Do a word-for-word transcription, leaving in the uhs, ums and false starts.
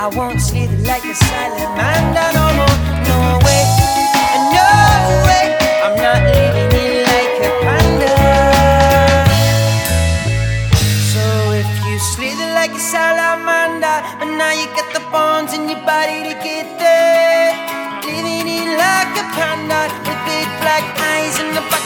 I won't slither like a salamander no more. No way, no way. I'm not living it like a panda. So if you slither like a salamander, but now you got the bones in your body to get there. Living it like a panda with big black eyes and the